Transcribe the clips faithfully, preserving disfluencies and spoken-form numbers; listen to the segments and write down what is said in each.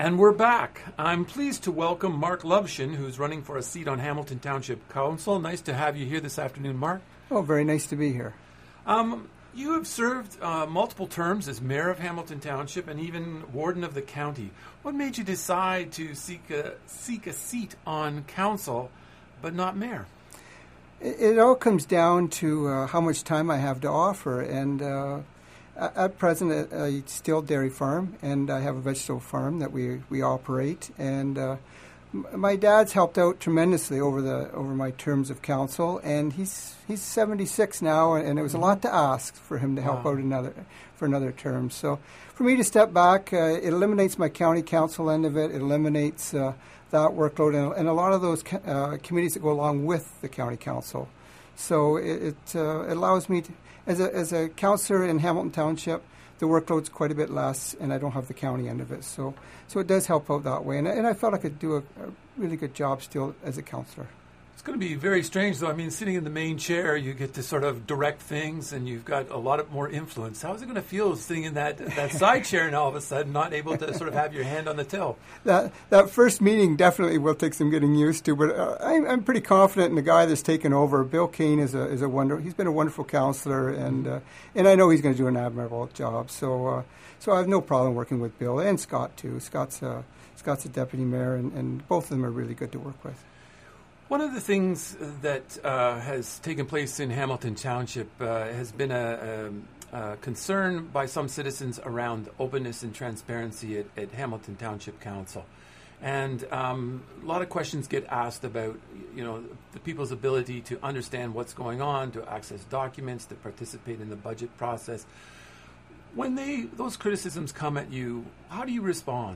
And we're back. I'm pleased to welcome Mark Lovshin, who's running for a seat on Hamilton Township Council. Nice to have you here this afternoon, Mark. Oh, very nice to be here. Um, you have served uh, multiple terms as mayor of Hamilton Township and even warden of the county. What made you decide to seek a, seek a seat on council, but not mayor? It, it all comes down to uh, how much time I have to offer. And uh, at present, I still dairy farm, and I have a vegetable farm that we, we operate. And uh, my dad's helped out tremendously over the over my terms of council, and he's he's seventy-six now, and it was a lot to ask for him to help wow. out another for another term. So for me to step back, uh, it eliminates my county council end of it. It eliminates uh, that workload and, and a lot of those uh, committees that go along with the county council. So it, it, uh, it allows me to, as a as a councillor in Hamilton Township, the workload's quite a bit less, and I don't have the county end of it. So so it does help out that way. And, and I felt I could do a, a really good job still as a councillor. It's going to be very strange, though. I mean, sitting in the main chair, you get to sort of direct things, and you've got a lot of more influence. How is it going to feel sitting in that, that side chair and all of a sudden not able to sort of have your hand on the till? That that first meeting definitely will take some getting used to, but uh, I'm, I'm pretty confident in the guy that's taken over. Bill Kane is a is a wonder. He's been a wonderful councillor, and uh, and I know he's going to do an admirable job. So uh, so I have no problem working with Bill and Scott too. Scott's a, Scott's a deputy mayor, and, and both of them are really good to work with. One of the things that uh, has taken place in Hamilton Township uh, has been a, a, a concern by some citizens around openness and transparency at, at Hamilton Township Council. And um, a lot of questions get asked about, you know, the people's ability to understand what's going on, to access documents, to participate in the budget process. When they those criticisms come at you, how do you respond?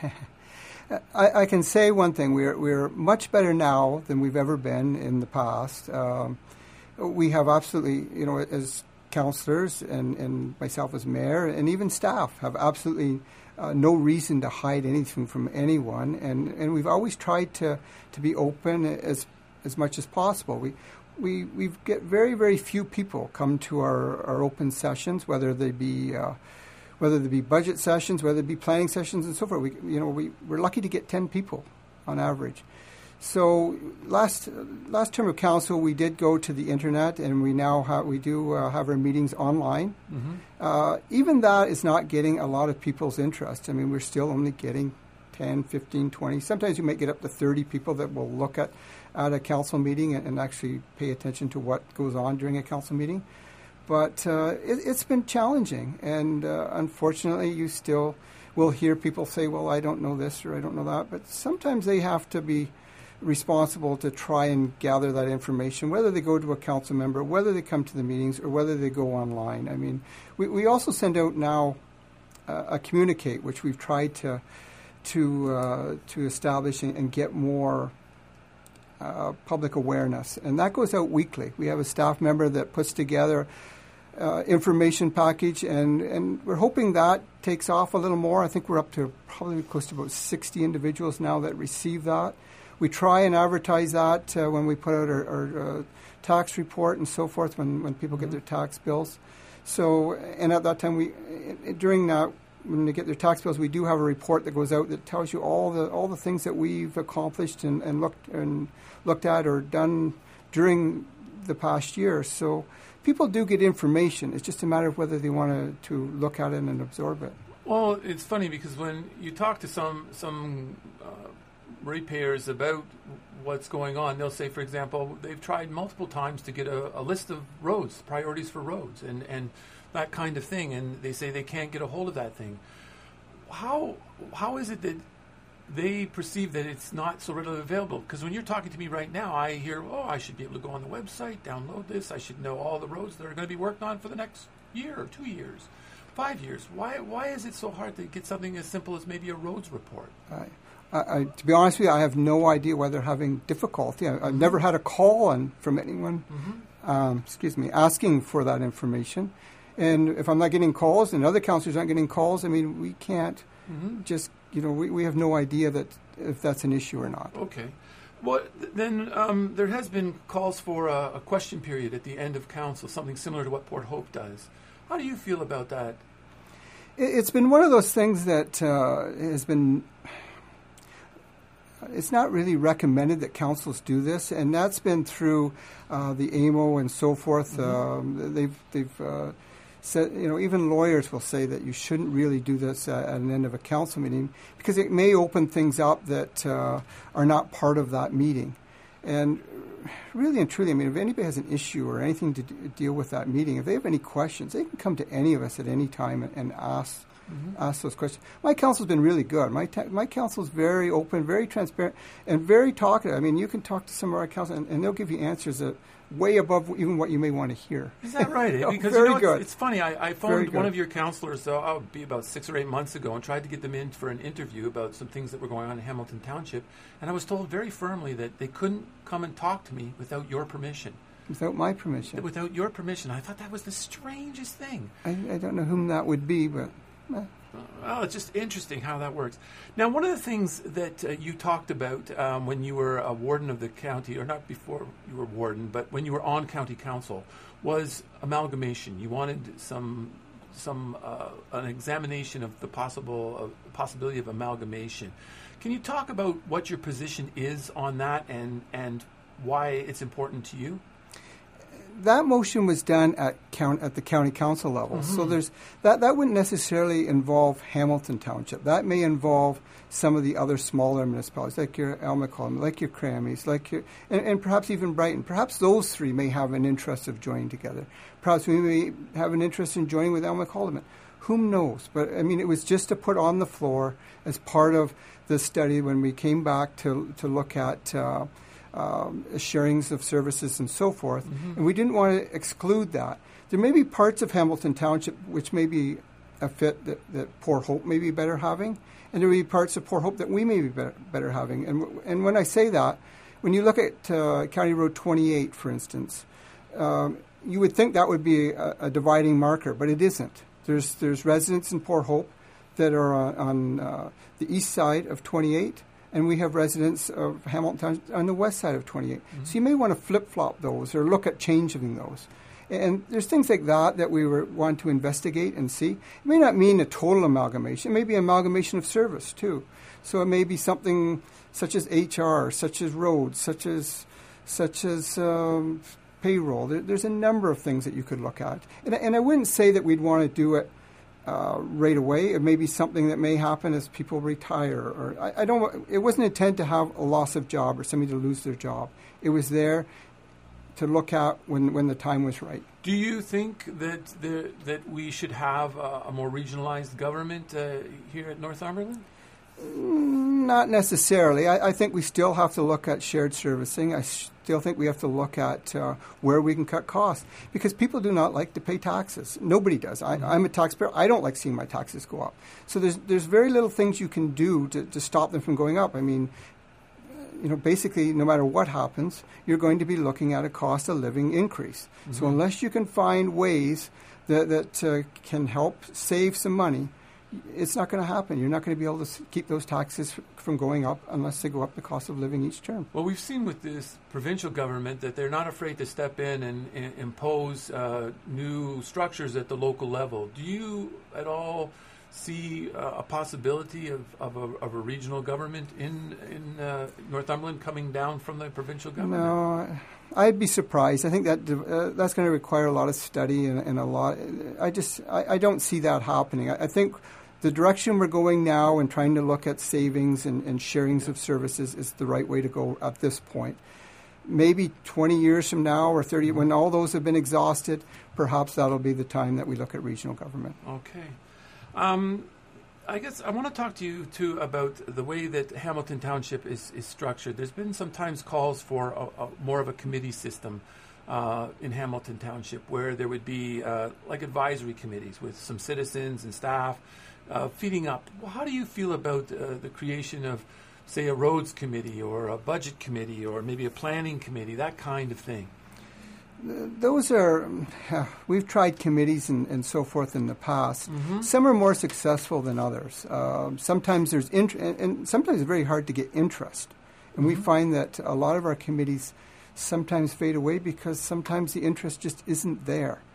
I, I can say one thing. We're we're much better now than we've ever been in the past. Um, we have absolutely, you know, as councillors and, and myself as mayor and even staff have absolutely uh, no reason to hide anything from anyone. And, and we've always tried to, to be open as as much as possible. We we we get very very few people come to our, our open sessions, whether they be uh, whether they be budget sessions, whether it be planning sessions, and so forth. We, you know, we, we're lucky to get ten people on average. So last last term of council, we did go to the internet, and we now have, we do uh, have our meetings online. Mm-hmm. Uh, even that is not getting a lot of people's interest. I mean, we're still only getting ten, fifteen, twenty. Sometimes you might get up to thirty people that will look at, at a council meeting and, and actually pay attention to what goes on during a council meeting. But uh, it, it's been challenging, and uh, unfortunately, you still will hear people say, well, I don't know this or I don't know that. But sometimes they have to be responsible to try and gather that information, whether they go to a council member, whether they come to the meetings, or whether they go online. I mean, we, we also send out now uh, a communicate, which we've tried to to uh, to establish and, and get more uh, public awareness. And that goes out weekly. We have a staff member that puts together Uh, information package, and, and we're hoping that takes off a little more. I think we're up to probably close to about sixty individuals now that receive that. We try and advertise that uh, when we put out our, our uh, tax report and so forth, when, when people mm-hmm. get their tax bills. So, and at that time, we during that, when they get their tax bills, we do have a report that goes out that tells you all the all the things that we've accomplished and, and looked and looked at or done during the past year. So people do get information. It's just a matter of whether they want to, to look at it and absorb it. Well, it's funny because when you talk to some some uh, ratepayers about what's going on, they'll say, for example, they've tried multiple times to get a, a list of roads, priorities for roads, and, and that kind of thing, and they say they can't get a hold of that thing. How how is it that they perceive that it's not so readily available? Because when you're talking to me right now, I hear, oh, I should be able to go on the website, download this. I should know all the roads that are going to be worked on for the next year or two years, five years. Why why is it so hard to get something as simple as maybe a roads report? I, I, to be honest with you, I have no idea why they're having difficulty. I, I've mm-hmm. never had a call on, from anyone, mm-hmm. um, excuse me, asking for that information. And if I'm not getting calls and other councillors aren't getting calls, I mean, we can't mm-hmm. just... You know, we, we have no idea that if that's an issue or not. Okay. Well, then um, there has been calls for a, a question period at the end of council, something similar to what Port Hope does. How do you feel about that? It's been one of those things that uh, has been, it's not really recommended that councils do this, and that's been through uh, the A M O and so forth. Mm-hmm. Um, they've, they've uh, said, you know, even lawyers will say that you shouldn't really do this at, at an end of a council meeting because it may open things up that uh, are not part of that meeting. And really and truly, I mean, if anybody has an issue or anything to do, deal with that meeting, if they have any questions, they can come to any of us at any time and, and ask mm-hmm. ask those questions. My council's been really good. My ta- my council's very open, very transparent, and very talkative. I mean, you can talk to some of our council, and, and they'll give you answers that way above even what you may want to hear. Is that right? oh, because very you know, good. It's, it's funny. I, I phoned one of your councillors, uh, I'll be about six or eight months ago, and tried to get them in for an interview about some things that were going on in Hamilton Township, and I was told very firmly that they couldn't come and talk to me without your permission. Without my permission? Without your permission. I thought that was the strangest thing. I, I don't know whom that would be, but... Eh. Well, it's just interesting how that works. Now, one of the things that uh, you talked about um, when you were a warden of the county, or not before you were warden, but when you were on county council, was amalgamation. You wanted some some uh, an examination of the possible uh, possibility of amalgamation. Can you talk about what your position is on that and and why it's important to you? That motion was done at count at the county council level, mm-hmm. so there's that. That wouldn't necessarily involve Hamilton Township. That may involve some of the other smaller municipalities, like your Almacolm, like your Crammies, like your, and, and perhaps even Brighton. Perhaps those three may have an interest of joining together. Perhaps we may have an interest in joining with Almacolm. Whom knows? But I mean, it was just to put on the floor as part of the study when we came back to to look at. Uh, Um, sharings of services and so forth, mm-hmm. and we didn't want to exclude that. There may be parts of Hamilton Township which may be a fit that, that Port Hope may be better having, and there may be parts of Port Hope that we may be better, better having. And and when I say that, when you look at uh, County Road twenty-eight, for instance, um, you would think that would be a, a dividing marker, but it isn't. There's there's residents in Port Hope that are on, on uh, the east side of twenty-eight. And we have residents of Hamilton on the west side of twenty-eight. Mm-hmm. So you may want to flip-flop those or look at changing those. And there's things like that that we were want to investigate and see. It may not mean a total amalgamation. It may be an amalgamation of service, too. So it may be something such as H R, such as roads, such as such as um, payroll. There, there's a number of things that you could look at. And, and I wouldn't say that we'd want to do it Uh, right away. It may be something that may happen as people retire, or I, I don't. It wasn't intended to have a loss of job or somebody to lose their job. It was there to look at when, when the time was right. Do you think that the, that we should have a, a more regionalized government uh, here at Northumberland? Not necessarily. I, I think we still have to look at shared servicing. I still think we have to look at uh, where we can cut costs, because people do not like to pay taxes. Nobody does. I, I'm a taxpayer. I don't like seeing my taxes go up. So there's there's very little things you can do to, to stop them from going up. I mean, you know, basically, no matter what happens, you're going to be looking at a cost of living increase. Mm-hmm. So unless you can find ways that, that uh, can help save some money, it's not going to happen. You're not going to be able to keep those taxes from going up unless they go up the cost of living each term. Well, we've seen with this provincial government that they're not afraid to step in and, and impose uh, new structures at the local level. Do you at all see uh, a possibility of, of, a, of a regional government in, in uh, Northumberland coming down from the provincial government? No, I'd be surprised. I think that uh, that's going to require a lot of study and, and a lot. I just I, I don't see that happening. I, I think the direction we're going now and trying to look at savings and, and sharings yeah. of services is the right way to go at this point. Maybe twenty years from now or thirty, mm-hmm. when all those have been exhausted, perhaps that'll be the time that we look at regional government. Okay. Um, I guess I want to talk to you, too, about the way that Hamilton Township is, is structured. There's been sometimes calls for a, a, more of a committee system uh, in Hamilton Township, where there would be uh, like advisory committees with some citizens and staff uh, feeding up. Well, how do you feel about uh, the creation of, say, a roads committee or a budget committee or maybe a planning committee, that kind of thing? Those are, uh, we've tried committees and, and so forth in the past. Mm-hmm. Some are more successful than others. Uh, sometimes there's, int- and, and sometimes it's very hard to get interest. And mm-hmm. we find that a lot of our committees sometimes fade away because sometimes the interest just isn't there.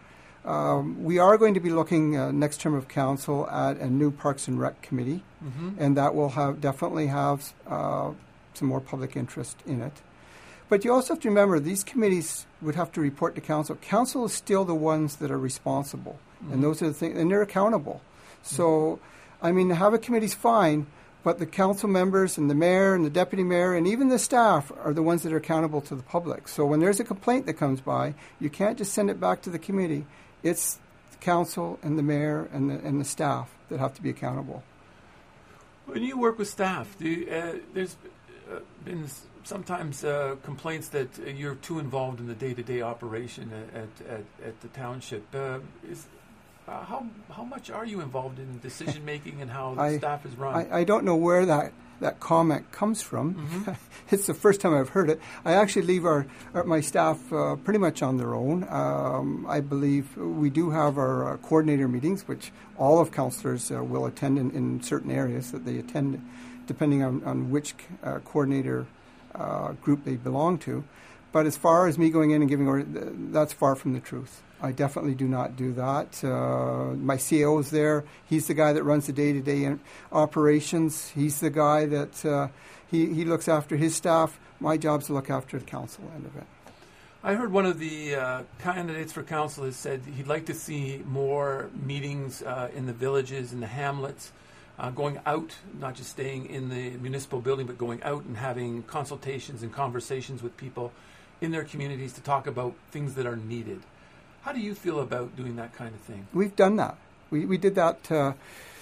Um, we are going to be looking uh, next term of council at a new Parks and Rec committee, mm-hmm. and that will have definitely have uh, some more public interest in it. But you also have to remember these committees would have to report to council. Council is still the ones that are responsible, mm-hmm. and those are the things, and they're accountable. Mm-hmm. So, I mean, to have a committee's fine, but the council members and the mayor and the deputy mayor and even the staff are the ones that are accountable to the public. So when there's a complaint that comes by, you can't just send it back to the committee. It's the council and the mayor and the, and the staff that have to be accountable. When you work with staff, do you, uh, there's uh, been sometimes uh, complaints that uh, you're too involved in the day-to-day operation at at, at the township. Uh, is uh, how how much are you involved in decision making and how the I, staff is run? I, I don't know where that. that comment comes from. Mm-hmm. It's the first time I've heard it. I actually leave our, our my staff uh, pretty much on their own. Um, I believe we do have our uh, coordinator meetings, which all of councillors uh, will attend in, in certain areas that they attend, depending on, on which uh, coordinator uh, group they belong to. But as far as me going in and giving orders, that's far from the truth. I definitely do not do that. Uh, my C E O is there. He's the guy that runs the day-to-day operations. He's the guy that uh, he, he looks after his staff. My job is to look after the council end of it. I heard one of the uh, candidates for council has said he'd like to see more meetings uh, in the villages, in the hamlets, uh, going out, not just staying in the municipal building, but going out and having consultations and conversations with people in their communities to talk about things that are needed. How do you feel about doing that kind of thing? We've done that. We we did that. Uh,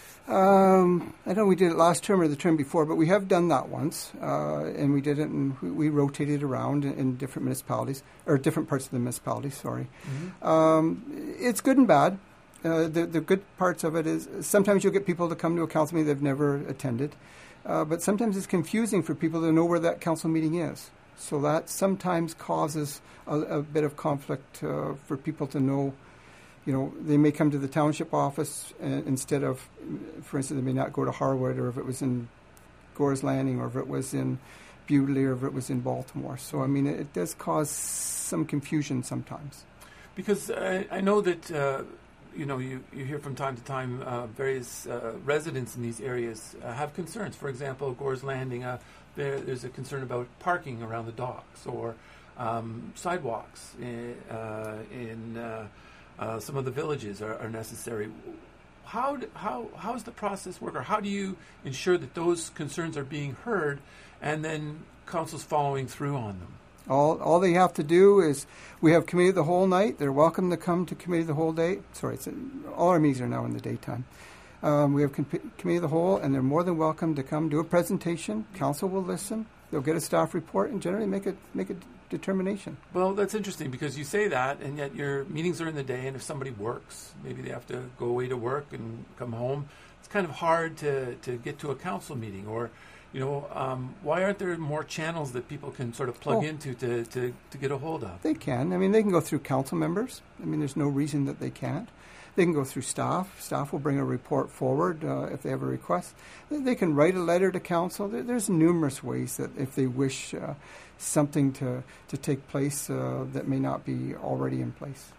um, I don't know. We did it last term or the term before, but we have done that once, uh, and we did it, and we, we rotated around in, in different municipalities or different parts of the municipality. Sorry, mm-hmm. um, it's good and bad. Uh, the the good parts of it is sometimes you'll get people to come to a council meeting they've never attended, uh, but sometimes it's confusing for people to know where that council meeting is. So that sometimes causes a, a bit of conflict uh, for people to know. You know, they may come to the township office uh, instead of, for instance, they may not go to Harwood, or if it was in Gore's Landing, or if it was in Bewdley, or if it was in Baltimore. So, I mean, it, it does cause some confusion sometimes. Because I, I know that, uh, you know, you, you hear from time to time uh, various uh, residents in these areas uh, have concerns. For example, Gore's Landing, uh, There, there's a concern about parking around the docks or um, sidewalks in, uh, in uh, uh, some of the villages are, are necessary. How do, how how does the process work, or how do you ensure that those concerns are being heard and then council's following through on them? All all they have to do is we have committee of the whole night. They're welcome to come to committee of the whole day. Sorry, it's, all our meetings are now in the daytime. Um, we have com- committee of the whole, and they're more than welcome to come do a presentation. Council will listen. They'll get a staff report and generally make a make a determination. Well, that's interesting because you say that, and yet your meetings are in the day. And if somebody works, maybe they have to go away to work and come home. It's kind of hard to, to get to a council meeting. Or, you know, um, why aren't there more channels that people can sort of plug oh, into to, to to get a hold of? They can. I mean, they can go through council members. I mean, there's no reason that they can't. They can go through staff. Staff will bring a report forward uh, if they have a request. They can write a letter to council. There, there's numerous ways that if they wish uh, something to, to take place uh, that may not be already in place.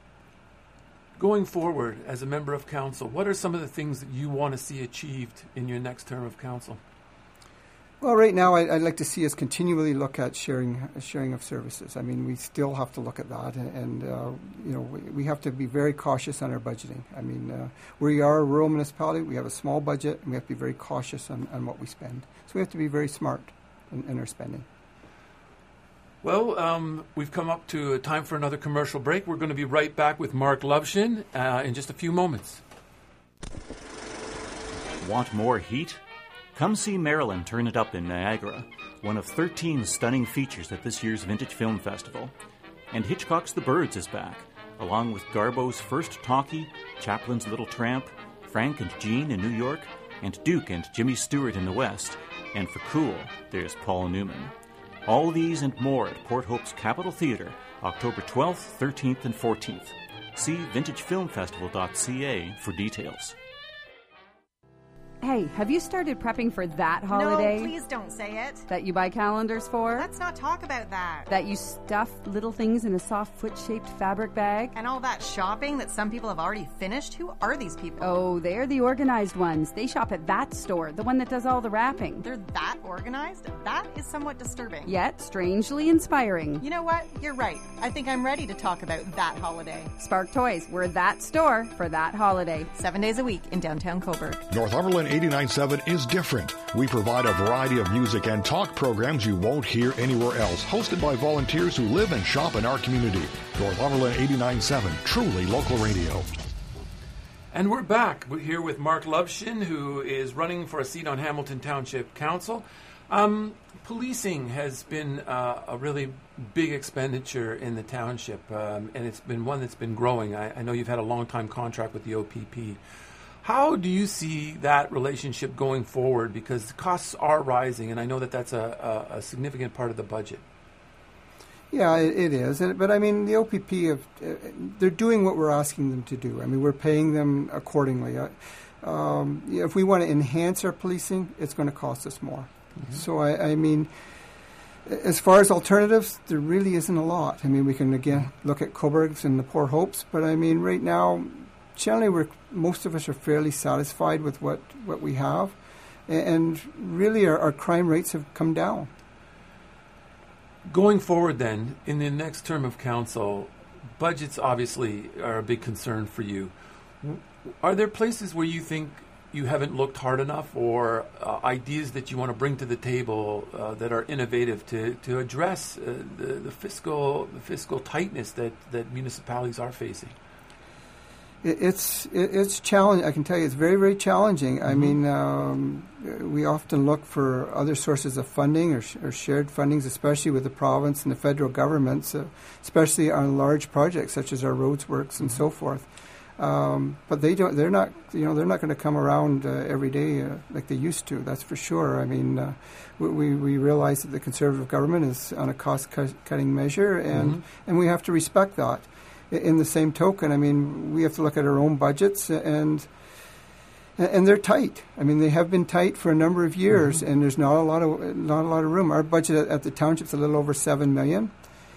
Going forward as a member of council, what are some of the things that you want to see achieved in your next term of council? Well, right now, I, I'd like to see us continually look at sharing sharing of services. I mean, we still have to look at that, and, and uh, you know, we, we have to be very cautious on our budgeting. I mean, uh, we are a rural municipality. We have a small budget, and we have to be very cautious on, on what we spend. So we have to be very smart in, in our spending. Well, um, we've come up to a time for another commercial break. We're going to be right back with Mark Lovshin uh, in just a few moments. Want more heat? Come see Marilyn Turn It Up in Niagara, one of thirteen stunning features at this year's Vintage Film Festival. And Hitchcock's The Birds is back, along with Garbo's First Talkie, Chaplin's Little Tramp, Frank and Jean in New York, and Duke and Jimmy Stewart in the West. And for cool, there's Paul Newman. All these and more at Port Hope's Capitol Theatre, October twelfth, thirteenth, and fourteenth. See vintage film festival dot c a for details. Hey, have you started prepping for that holiday? No, please don't say it. That you buy calendars for? Let's not talk about that. That you stuff little things in a soft foot-shaped fabric bag? And all that shopping that some people have already finished? Who are these people? Oh, they're the organized ones. They shop at that store, the one that does all the wrapping. They're that organized? That is somewhat disturbing. Yet strangely inspiring. You know what? You're right. I think I'm ready to talk about that holiday. Spark Toys, we're that store for that holiday. Seven days a week in downtown Cobourg. Northumberland eighty-nine point seven is different. We provide a variety of music and talk programs you won't hear anywhere else, hosted by volunteers who live and shop in our community. Northumberland eighty-nine point seven, truly local radio. And we're back. We're here with Mark Lovshin, who is running for a seat on Hamilton Township Council. Um, policing has been uh, a really big expenditure in the township, um, and it's been one that's been growing. I, I know you've had a long-time contract with the O P P. How do you see that relationship going forward? Because the costs are rising, and I know that that's a, a, a significant part of the budget. Yeah, it, it is. And, but, I mean, the O P P, have, uh, they're doing what we're asking them to do. I mean, we're paying them accordingly. Uh, um, if we want to enhance our policing, it's going to cost us more. Mm-hmm. So, I, I mean, as far as alternatives, there really isn't a lot. I mean, we can, again, look at Cobourg's and the Poor Hopes, but, I mean, right now, generally, we're, most of us are fairly satisfied with what, what we have. And really, our, our crime rates have come down. Going forward, then, in the next term of council, budgets obviously are a big concern for you. Are there places where you think you haven't looked hard enough, or uh, ideas that you want to bring to the table uh, that are innovative to, to address uh, the, the fiscal the fiscal tightness that, that municipalities are facing? It's it's challenging. I can tell you, it's very, very challenging. Mm-hmm. I mean, um, we often look for other sources of funding or, sh- or shared fundings, especially with the province and the federal governments, uh, especially on large projects such as our roads works and mm-hmm. so forth. Um, but they don't. They're not. You know, they're not going to come around uh, every day uh, like they used to. That's for sure. I mean, uh, we we realize that the Conservative government is on a cost-cutting measure, and mm-hmm. and we have to respect that. In the same token, I mean, we have to look at our own budgets, and and they're tight. I mean, they have been tight for a number of years, mm-hmm. and there's not a lot of not a lot of room. Our budget at, at the township's a little over seven million,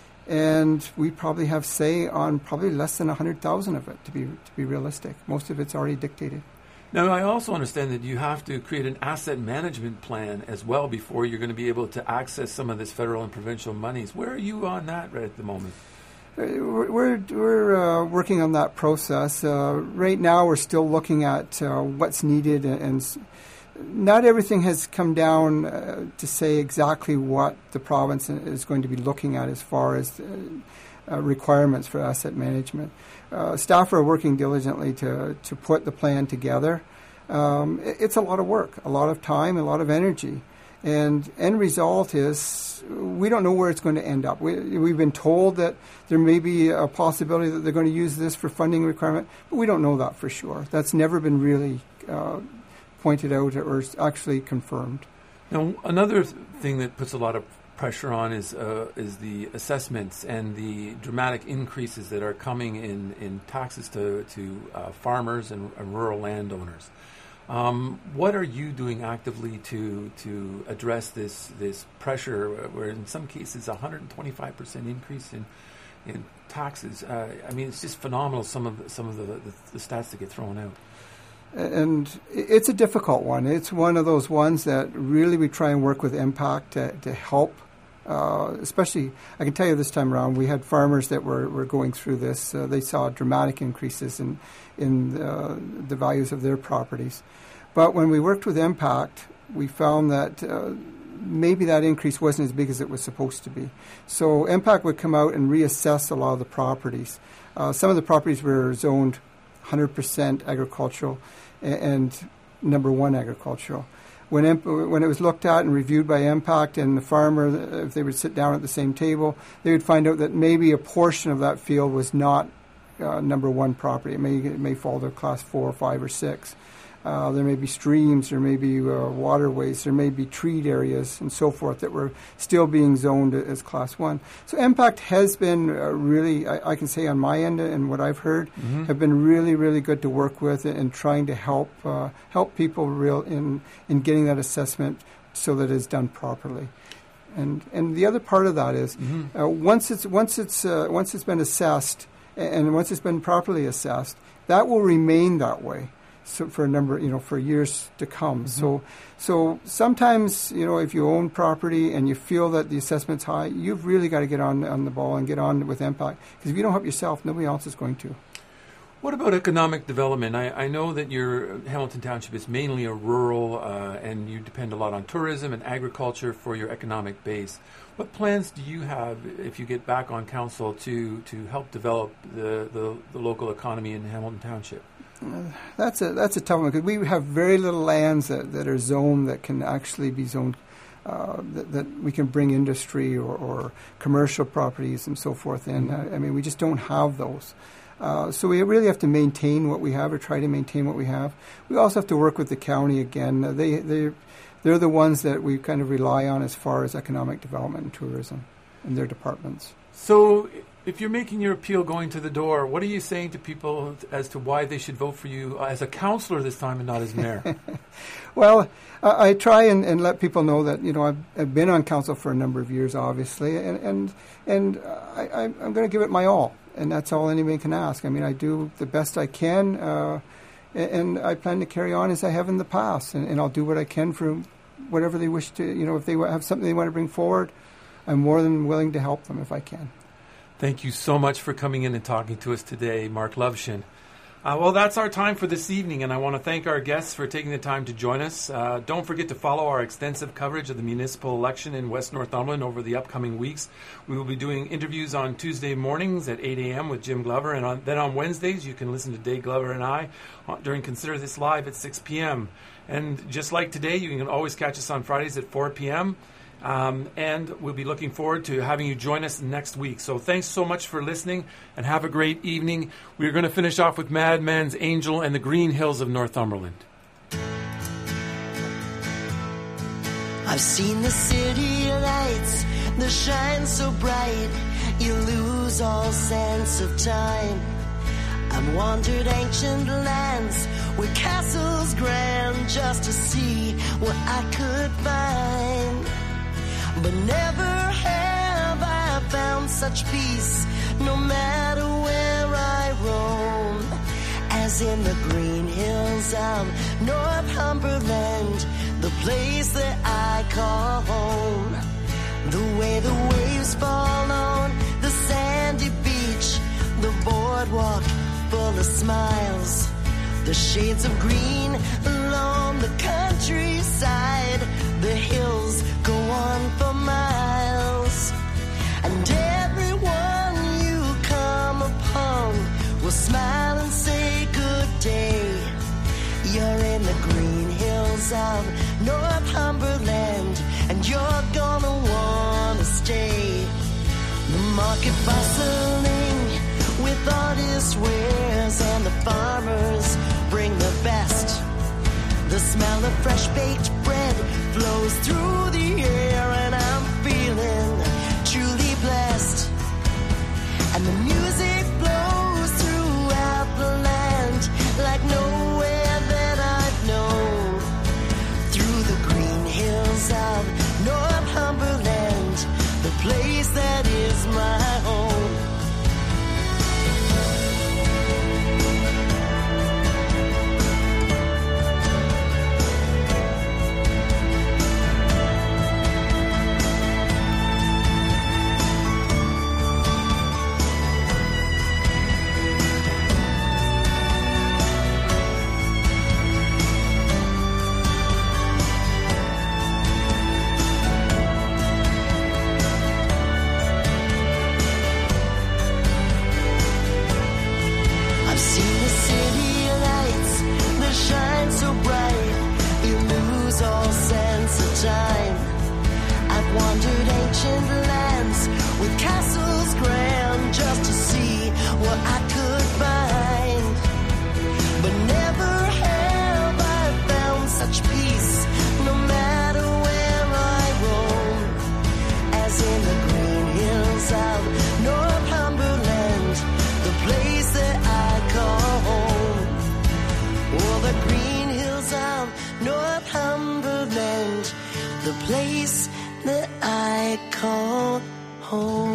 and we probably have say on probably less than a hundred thousand of it. To be to be realistic, most of it's already dictated. Now, I also understand that you have to create an asset management plan as well before you're going to be able to access some of this federal and provincial monies. Where are you on that right at the moment? We're we're uh, working on that process. Uh, right now, we're still looking at uh, what's needed, and, and not everything has come down uh, to say exactly what the province is going to be looking at as far as uh, uh, requirements for asset management. Uh, staff are working diligently to to put the plan together. Um, it, it's a lot of work, a lot of time, a lot of energy. And end result is we don't know where it's going to end up. We, we've been told that there may be a possibility that they're going to use this for funding requirement, but we don't know that for sure. That's never been really uh, pointed out or actually confirmed. Now, another th- thing that puts a lot of pressure on is uh, is the assessments and the dramatic increases that are coming in, in taxes to, to uh, farmers and, and rural landowners. Um, what are you doing actively to to address this this pressure, where in some cases a one hundred twenty-five percent increase in in taxes? Uh, I mean, it's just phenomenal. Some of the, some of the, the, the stats that get thrown out. And it's a difficult one. It's one of those ones that really we try and work with Impact to, to help. Uh, especially, I can tell you this time around, we had farmers that were, were going through this. Uh, they saw dramatic increases in in uh, the values of their properties. But when we worked with Impact, we found that uh, maybe that increase wasn't as big as it was supposed to be. So Impact would come out and reassess a lot of the properties. Uh, some of the properties were zoned one hundred percent agricultural and, and number one agricultural. When imp- when it was looked at and reviewed by Impact and the farmer, if they would sit down at the same table, they would find out that maybe a portion of that field was not uh, number one property. It may it may fall to class four, five, or six. Uh, there may be streams, there may be uh, waterways, there may be treed areas and so forth that were still being zoned as Class one. So M PACT has been uh, really, I, I can say on my end and what I've heard, mm-hmm. have been really, really good to work with and trying to help uh, help people real in, in getting that assessment so that it's done properly. And and the other part of that is mm-hmm. uh, once it's once it's uh, once it's been assessed and once it's been properly assessed, that will remain that way. So for a number, you know, for years to come. Mm-hmm. So, so sometimes, you know, if you own property and you feel that the assessment's high, you've really got to get on on the ball and get on with M PACT, because if you don't help yourself, nobody else is going to. What about economic development? I, I know that your Hamilton Township is mainly a rural, uh, and you depend a lot on tourism and agriculture for your economic base. What plans do you have if you get back on council to to help develop the the, the local economy in Hamilton Township? Uh, that's a that's a tough one, because we have very little lands that, that are zoned that can actually be zoned, uh, that, that we can bring industry or, or commercial properties and so forth in. Mm-hmm. I, I mean, we just don't have those. Uh, so we really have to maintain what we have, or try to maintain what we have. We also have to work with the county again. Uh, they they they're the ones that we kind of rely on as far as economic development and tourism in their departments. So if you're making your appeal going to the door, what are you saying to people as to why they should vote for you as a councillor this time and not as mayor? Well, I, I try and, and let people know that, you know, I've, I've been on council for a number of years, obviously, and and, and I, I, I'm going to give it my all, and that's all anybody can ask. I mean, I do the best I can, uh, and, and I plan to carry on as I have in the past, and, and I'll do what I can for whatever they wish to, you know, if they have something they want to bring forward, I'm more than willing to help them if I can. Thank you so much for coming in and talking to us today, Mark Lovshin. Uh, well, that's our time for this evening, and I want to thank our guests for taking the time to join us. Uh, don't forget to follow our extensive coverage of the municipal election in West Northumberland over the upcoming weeks. We will be doing interviews on Tuesday mornings at eight a.m. with Jim Glover, and on, then on Wednesdays you can listen to Dave Glover and I during Consider This Live at six p.m. And just like today, you can always catch us on Fridays at four p.m., Um, and we'll be looking forward to having you join us next week. So thanks so much for listening, and have a great evening. We're going to finish off with Madman's Angel and the Green Hills of Northumberland. I've seen the city lights that shine so bright, you lose all sense of time. I've wandered ancient lands with castles grand just to see what I could find. But never have I found such peace, no matter where I roam, as in the green hills of Northumberland, the place that I call home. The way the waves fall on the sandy beach, the boardwalk full of smiles, the shades of green along the countryside, the hills go on for miles, and everyone you come upon will smile and say good day. You're in the green hills of Northumberland, and you're gonna wanna stay. The market bustling with honest wares, and the farmers bring the best. The smell of fresh baked bread flows through the air, and I'm feeling truly blessed. And the music flows throughout the land like nowhere that I've known. Through the green hills of Northumberland, the place that is my home. call home.